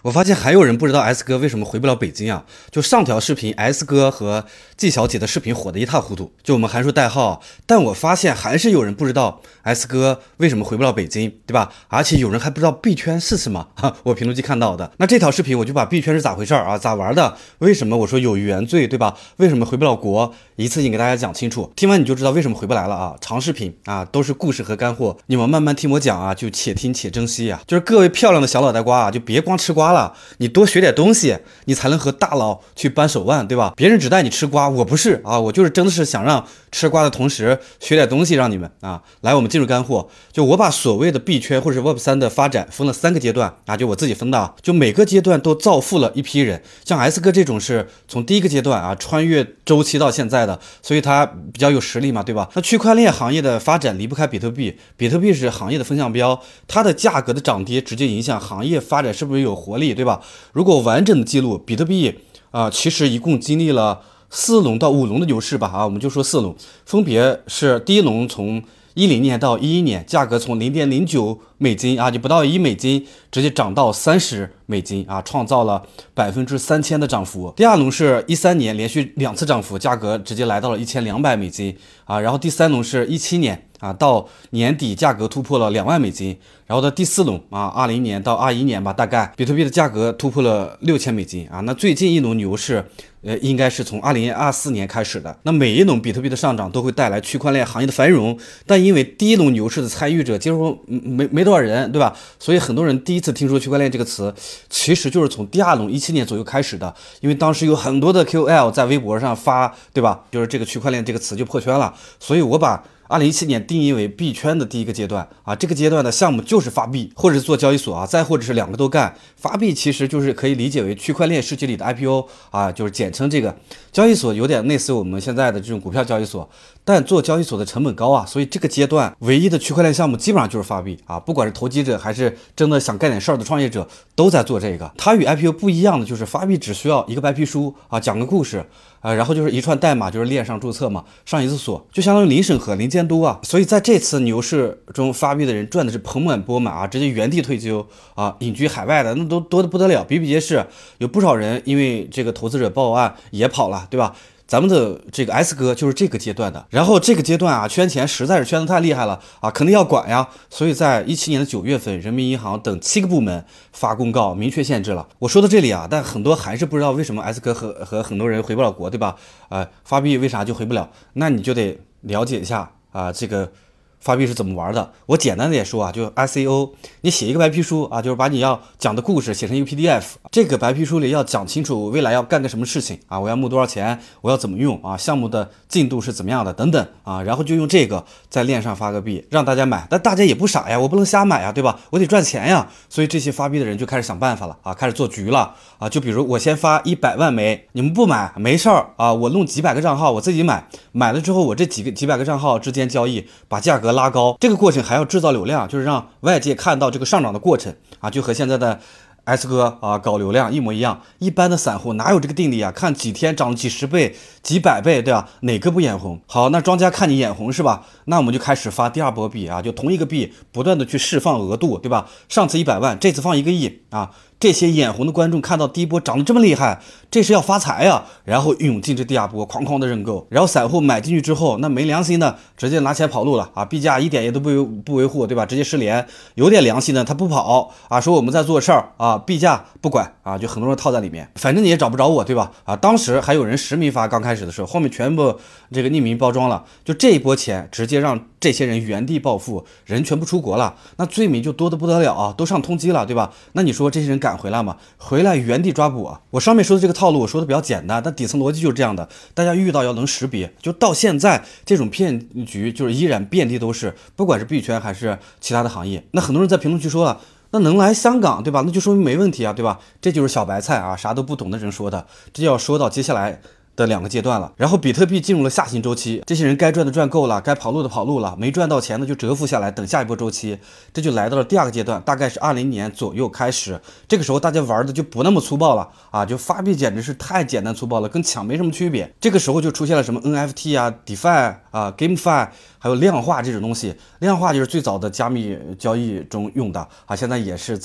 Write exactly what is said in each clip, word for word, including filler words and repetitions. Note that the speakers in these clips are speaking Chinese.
我发现还有人不知道 S 哥为什么回不了北京啊？就上条视频 S 哥和季小姐的视频火得一塌糊涂，就我们函数代号，但我发现还是有人不知道 S 哥为什么回不了北京，对吧？而且有人还不知道币圈是什么，哈，我评论区看到的。那这条视频我就把币圈是咋回事啊，咋玩的？为什么我说有原罪，对吧？为什么回不了国？一次性给大家讲清楚，听完你就知道为什么回不来了啊！长视频啊，都是故事和干货，你们慢慢听我讲啊，就且听且珍惜啊！就是各位漂亮的小脑袋瓜啊，就别光吃瓜了，你多学点东西，你才能和大佬去扳手腕，对吧？别人只带你吃瓜，我不是啊，我就是真的是想让吃瓜的同时学点东西，让你们啊，来，我们进入干货。就我把所谓的币圈或者 Web 三的发展分了三个阶段啊，就我自己分的啊，就每个阶段都造富了一批人。像 S 哥这种是从第一个阶段啊穿越周期到现在的，所以他比较有实力嘛，对吧？那区块链行业的发展离不开比特币，比特币是行业的风向标，它的价格的涨跌直接影响行业发展是不是有活力，对吧？如果完整的记录比特币啊、呃，其实一共经历了四轮到五轮的牛市吧，啊，我们就说四轮，分别是第一轮从一零年到一一年，价格从零点零九美金啊，就不到一美金，直接涨到三十美金啊，创造了百分之三千的涨幅。第二轮是一三年连续两次涨幅，价格直接来到了一千两百美金啊，然后第三轮是一七年啊，到年底价格突破了两万美金，然后的第四轮啊，二零年到二一年吧，大概比特币的价格突破了六千美金啊。那最近一轮牛市，呃，应该是从二零二四年开始的。那每一轮比特币的上涨都会带来区块链行业的繁荣，但因为第一轮牛市的参与者接触没没多少人，对吧？所以很多人第一次听说区块链这个词，其实就是从第二轮一七年左右开始的，因为当时有很多的 K O L 在微博上发，对吧？就是这个区块链这个词就破圈了，所以我把二零一七年定义为币圈的第一个阶段啊，这个阶段的项目就是发币，或者是做交易所啊，再或者是两个都干。发币其实就是可以理解为区块链世界里的 I P O 啊，就是简称这个。交易所有点类似我们现在的这种股票交易所，但做交易所的成本高啊，所以这个阶段唯一的区块链项目基本上就是发币啊，不管是投机者还是真的想干点事儿的创业者都在做这个。它与 I P O 不一样的就是发币只需要一个白皮书啊，讲个故事。啊，然后就是一串代码，就是链上注册嘛，上一次锁，就相当于零审核、零监督啊。所以在这次牛市中发币的人赚的是盆满钵满啊，直接原地退休啊，隐居海外的那都多得不得了，比比皆是。有不少人因为这个投资者报案也跑了，对吧？咱们的这个 S 哥就是这个阶段的，然后这个阶段啊，圈钱实在是圈得太厉害了啊，肯定要管呀。所以在一七年的九月份，人民银行等七个部门发公告，明确限制了。我说到这里啊，但很多还是不知道为什么 S 哥和和很多人回不了国，对吧？呃，发币为啥就回不了？那你就得了解一下啊、呃，这个。发币是怎么玩的？我简单的也说啊，就 I C O， 你写一个白皮书啊，就是把你要讲的故事写成一个 P D F， 这个白皮书里要讲清楚未来要干个什么事情啊，我要募多少钱，我要怎么用啊，项目的进度是怎么样的等等啊，然后就用这个在链上发个币让大家买，但大家也不傻呀，我不能瞎买呀，对吧？我得赚钱呀，所以这些发币的人就开始想办法了啊，开始做局了啊，就比如我先发一百万枚，你们不买没事儿啊，我弄几百个账号我自己买，买了之后我这几个几百个账号之间交易，把价格拉高，这个过程还要制造流量，就是让外界看到这个上涨的过程啊，就和现在的 S 哥啊搞流量一模一样。一般的散户哪有这个定力啊？看几天涨了几十倍、几百倍，对吧？哪个不眼红？好，那庄家看你眼红是吧？那我们就开始发第二波币啊，就同一个币不断的去释放额度，对吧？上次一百万，这次放一个亿啊。这些眼红的观众看到第一波涨得这么厉害，这是要发财呀，然后涌进这第二波，哐哐的认购，然后散户买进去之后，那没良心的直接拿钱跑路了啊，币价一点也都不维不维护，对吧？直接失联。有点良心的他不跑啊，说我们在做事儿啊，币价不管啊，就很多人套在里面，反正你也找不着我，对吧？啊，当时还有人实名发，刚开始的时候，后面全部这个匿名包装了，就这一波钱直接让这些人原地暴富，人全部出国了，那罪名就多得不得了啊，都上通缉了，对吧？那你说这些人敢回来吗？回来原地抓捕啊！我上面说的这个套路，我说的比较简单，但底层逻辑就是这样的，大家遇到要能识别。就到现在，这种骗局就是依然遍地都是，不管是币圈还是其他的行业。那很多人在评论区说了，那能来香港，对吧？那就说明没问题啊，对吧？这就是小白菜啊，啥都不懂的人说的。这就要说到接下来的两个阶段了，然后比特币进入了下行周期，这些人该赚的赚够了，该跑路的跑路了，没赚到钱的就蛰伏下来等下一波周期，这就来到了第二个阶段，大概是二零年左右开始，这个时候大家玩的就不那么粗暴了啊，就发币简直是太简单粗暴了，跟抢没什么区别。这个时候就出现了什么 N F T 啊 DeFi 啊 GameFi， 还有量化这种东西，量化就是最早的加密交易中用的啊，现在也是在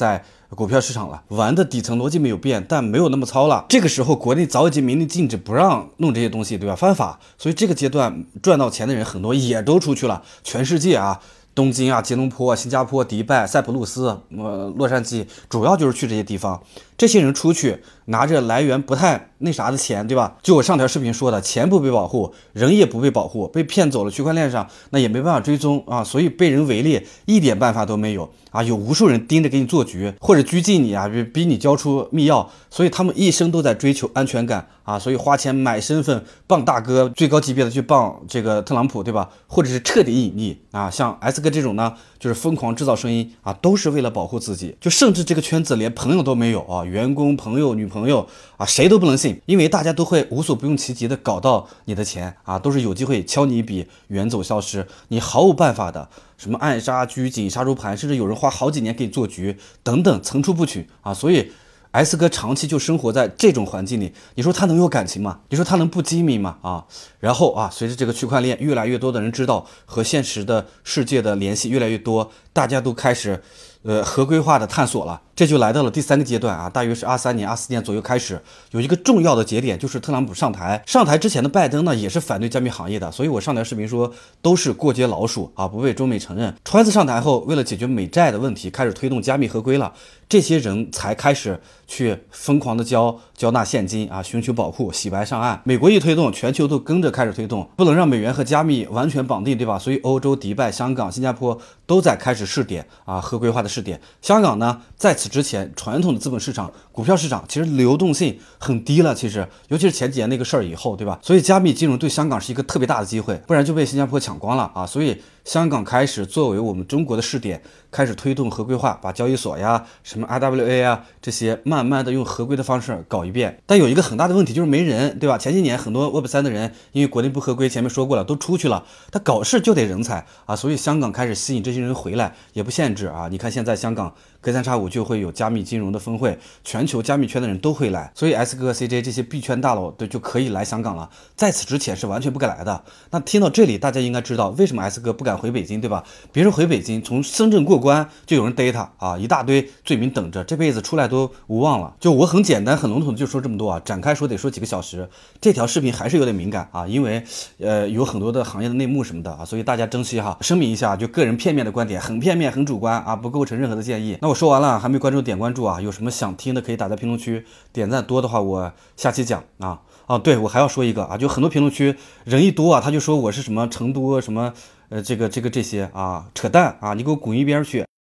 股票市场了，玩的底层逻辑没有变，但没有那么糙了。这个时候国内早已经明令禁止不让弄这些东西，对吧？犯法。所以这个阶段赚到钱的人很多也都出去了，全世界啊。东京啊、吉隆坡、新加坡、迪拜、塞浦路斯、呃、洛杉矶，主要就是去这些地方。这些人出去拿着来源不太那啥的钱，对吧？就我上条视频说的，钱不被保护，人也不被保护，被骗走了，区块链上那也没办法追踪啊，所以被人围猎一点办法都没有啊！有无数人盯着给你做局，或者拘禁你啊，逼逼你交出密钥，所以他们一生都在追求安全感啊，所以花钱买身份，傍大哥，最高级别的去傍这个特朗普，对吧？或者是彻底隐匿啊，像 S 哥这种呢，就是疯狂制造声音啊，都是为了保护自己，就甚至这个圈子连朋友都没有啊。员工、朋友、女朋友啊，谁都不能信，因为大家都会无所不用其极的搞到你的钱啊，都是有机会敲你一笔，远走消失，你毫无办法的。什么暗杀、拘谨、杀猪盘，甚至有人花好几年给你做局，等等，层出不穷啊！所以 S 哥长期就生活在这种环境里，你说他能有感情吗？你说他能不机敏吗？啊，然后啊，随着这个区块链越来越多的人知道和现实的世界的联系越来越多，大家都开始。呃，合规化的探索了，这就来到了第三个阶段啊，大约是二三年、二四年左右开始，有一个重要的节点，就是特朗普上台。上台之前的拜登呢，也是反对加密行业的，所以我上条视频说都是过街老鼠啊，不被中美承认。川普上台后，为了解决美债的问题，开始推动加密合规了，这些人才开始去疯狂的交交纳现金啊，寻求保护，洗白上岸。美国一推动，全球都跟着开始推动，不能让美元和加密完全绑定，对吧？所以欧洲、迪拜、香港、新加坡都在开始试点啊，合规化的试点。香港呢，在此之前，传统的资本市场、股票市场其实流动性很低了，其实尤其是前几年那个事儿以后，对吧？所以加密金融对香港是一个特别大的机会，不然就被新加坡抢光了啊！所以香港开始作为我们中国的试点，开始推动合规化，把交易所呀、什么 I W A 啊这些慢慢的用合规的方式搞一遍。但有一个很大的问题就是没人，对吧？前几年很多 Web 三的人因为国内不合规，前面说过了，都出去了，他搞事就得人才啊，所以香港开始吸引这些人回来，也不限制啊。你看现在香港隔三差五就会有加密金融的峰会，全球加密圈的人都会来，所以 S 哥、C J 这些币圈大佬对就可以来香港了，在此之前是完全不敢来的。那听到这里，大家应该知道为什么 S 哥不敢回北京，对吧？别人回北京从深圳过关就有人逮他啊，一大堆罪名等着，这辈子出来都无望了。就我很简单很笼统的就说这么多啊，展开说得说几个小时。这条视频还是有点敏感啊，因为呃有很多的行业的内幕什么的啊，所以大家珍惜哈。声明一下，就个人片面的观点，很片面很主观啊，不构成任何的建议。那我说完了，还没关注点关注啊，有什么想听的可以打在评论区，点赞多的话我下期讲啊。啊，对，我还要说一个啊，就很多评论区人一多啊，他就说我是什么成都什么呃这个这个这些啊，扯淡啊，你给我滚一边去。